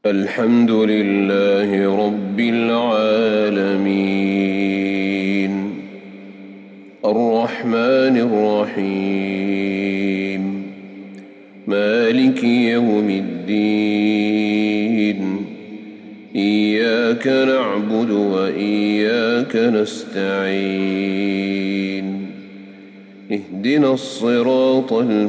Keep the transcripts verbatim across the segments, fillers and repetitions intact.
الحمد لله رب العالمين الرحمن الرحيم مالك يوم الدين إياك نعبد وإياك نستعين اهدنا الصراط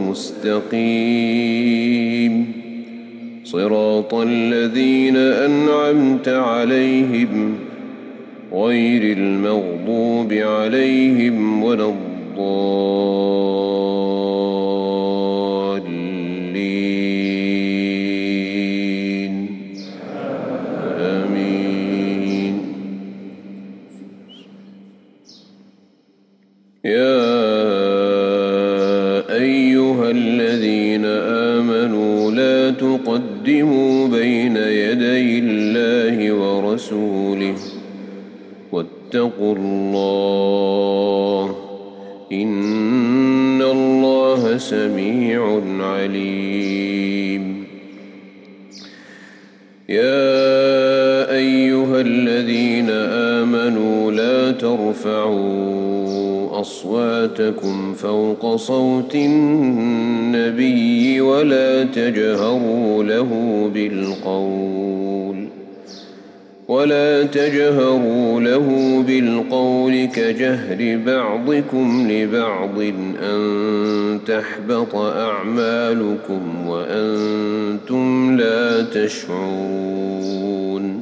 المستقيم صراط الذين أنعمت عليهم غير المغضوب عليهم ولا الضالين آمين. يا أيها الذين آمنوا لا تقدموا بين يدي الله ورسوله واتقوا الله إن الله سميع عليم. يا أيها الذين آمنوا لا ترفعوا أصواتكم فوق صوت النبي ولا تجهروا له بالقول ولا تجهروا له بالقول كجهر بعضكم لبعض أن تحبط أعمالكم وأنتم لا تشعرون.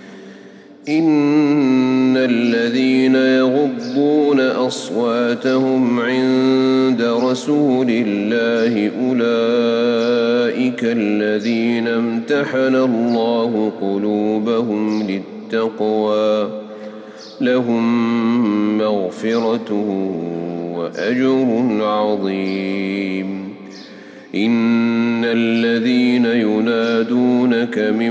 إن الذين يغضون أصواتهم عند رسول الله أولئك الذين امتحن الله قلوبهم للتقوى لهم مغفرة وأجر عظيم. إن الذين ينادونك من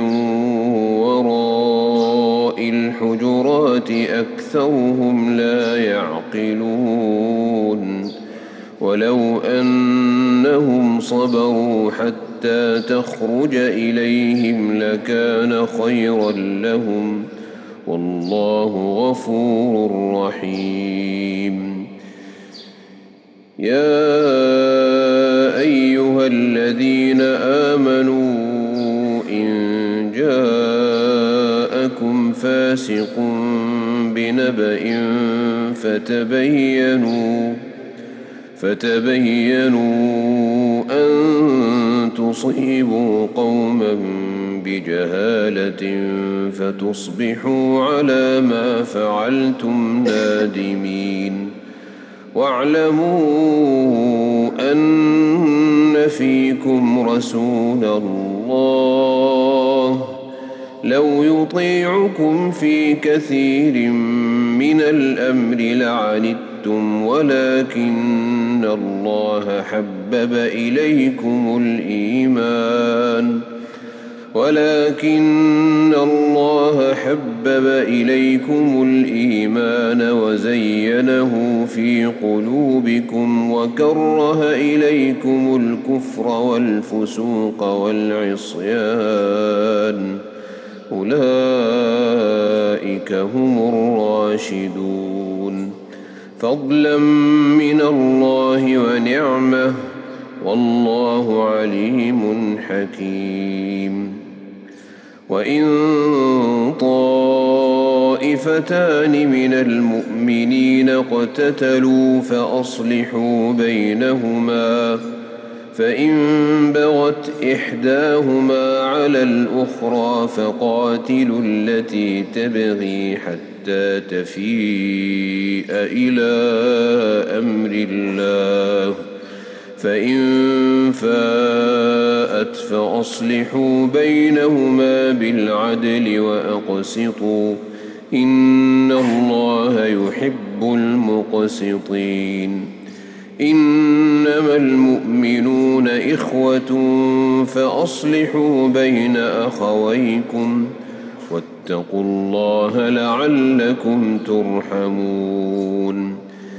وراء الحجرات أكثرهم لا يعقلون. ولو أنهم صبروا حتى تخرج إليهم لكان خيرا لهم والله غفور رحيم. يا أيها الذين آمنوا إن جاءكم فاسق بنبأ فتبينوا فتبينوا أن تصيبوا قوما بجهالة فتصبحوا على ما فعلتم نادمين. واعلموا أن فيكم رسول الله لو يطيعكم في كثير من الأمر لعنتم ولكن الله حبب إليكم الإيمان ولكن الله حبب إليكم الإيمان وزينه في قلوبكم وكره إليكم الكفر والفسوق والعصيان أولئك هم الراشدون فضلا من الله ونعمة والله عليم حكيم. وإن طائفتان من المؤمنين اقتتلوا فأصلحوا بينهما فإن بغت إحداهما على الأخرى فقاتلوا التي تبغي حتى تفيء إلى أمر الله فإن فاءت فأصلحوا بينهما بالعدل وأقسطوا إن الله يحب المقسطين. إنما المؤمنون إخوة فأصلحوا بين أخويكم واتقوا الله لعلكم ترحمون.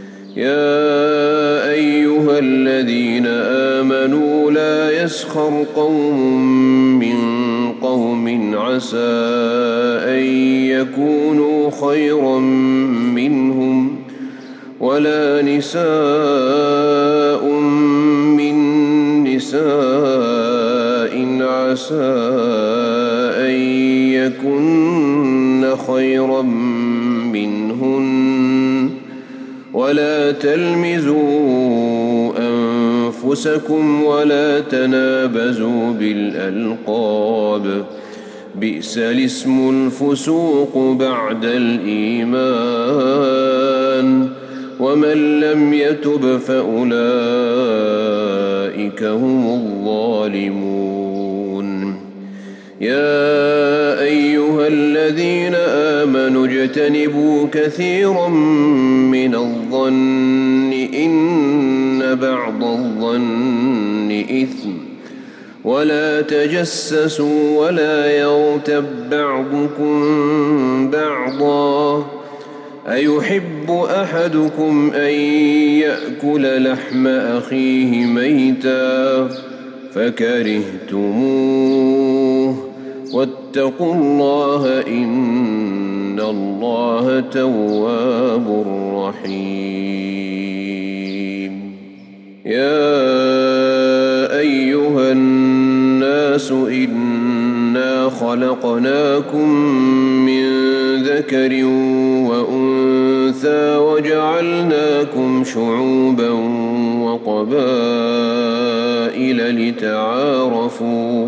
يا أيها الذين آمنوا لا يسخر قوم من قوم عسى أن يكونوا خيرا منهم ولا نساء من نساء عسى أن يكن خيرا منهن ولا تلمزوا أنفسكم ولا تنابزوا بالألقاب بئس الاسم الفسوق بعد الإيمان ومن لم يتب فأولئك هم الظالمون يا أيها الذين آمنوا اجتنبوا كثيرا من الظن إن بعض الظن إثم ولا تجسسوا ولا يغتب بعضكم بعضا أيحب أحدكم أن يأكل لحم أخيه ميتا فكرهتموه واتقوا الله إن الله تواب رحيم يا أيها الناس إنا خلقناكم من ذكر وأنثى وجعلناكم شعوبا وقبائل لتعارفوا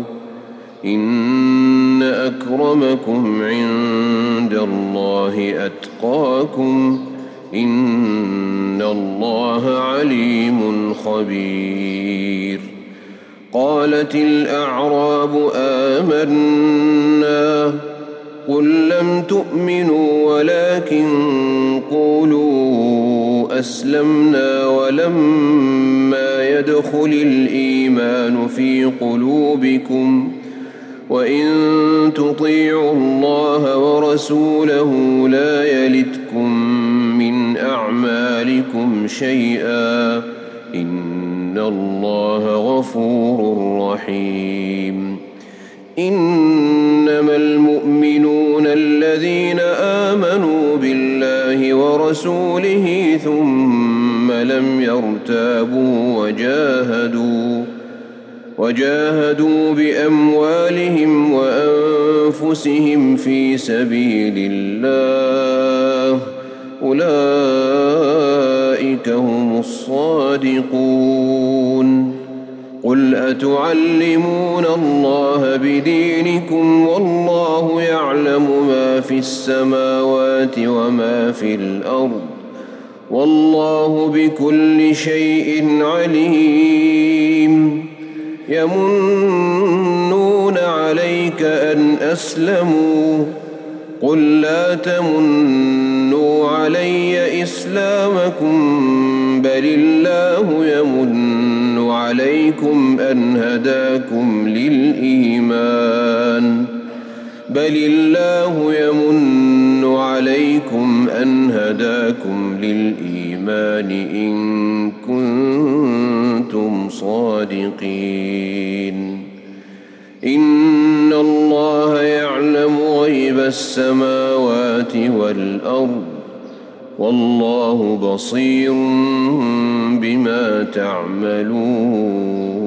إن أكرمكم عند الله أتقاكم إن الله عليم خبير قالت الأعراب آمنا قل لم تؤمنوا ولكن قولوا أسلمنا ولما يدخل الإيمان في قلوبكم وإن تطيعوا الله ورسوله لا يلتكم من أعمالكم شيئا إن الله غفور رحيم إنما المؤمنون الذين آمنوا بالله ورسوله ثم لم يرتابوا وجاهدوا وجاهدوا بأموالهم وأنفسهم في سبيل الله أولئك هم الصادقون قل أتعلمون الله بدينكم والله يعلم ما في السماوات وما في الأرض والله بكل شيء عليم يمنون عليك أن أسلموا قل لا تمنوا علي إسلامكم بل الله يمن عليكم أن هداكم للإيمان بل الله يمن عليكم أن هداكم للإيمان إن كنتم صادقين إن الله يعلم غيب السماوات والأرض والله بصير بما تعملون